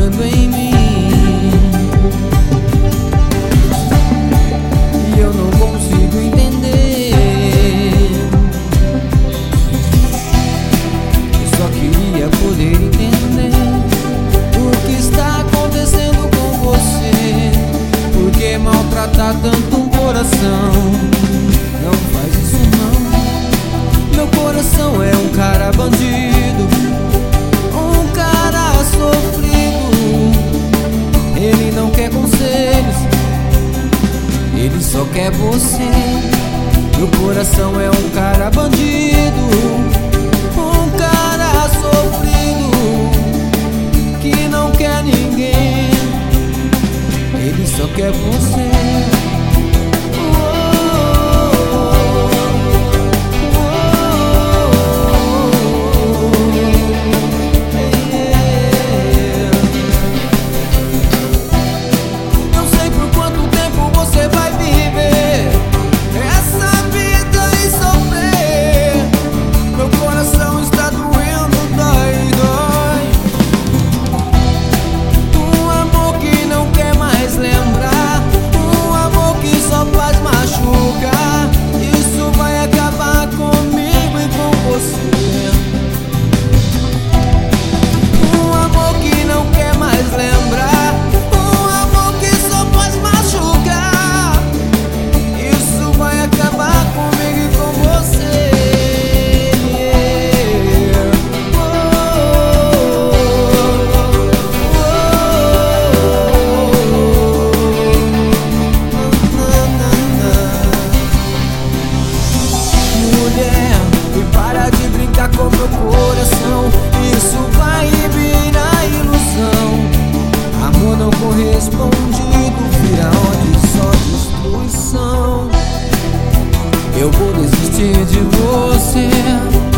doendo em mim. E eu não consigo entender. Eu só queria poder entender o que está acontecendo com você. Por que maltratar tanto um coração? Não faz isso não. Meu coração é um cara bandido, um cara sofrido. Ele não quer conselhos, ele só quer você. Meu coração é um cara bandido, um cara sofrido, que não quer ninguém, ele só quer você. Com meu coração, isso vai virar ilusão. Amor não correspondido vira ódio, só destruição. Eu vou desistir de você.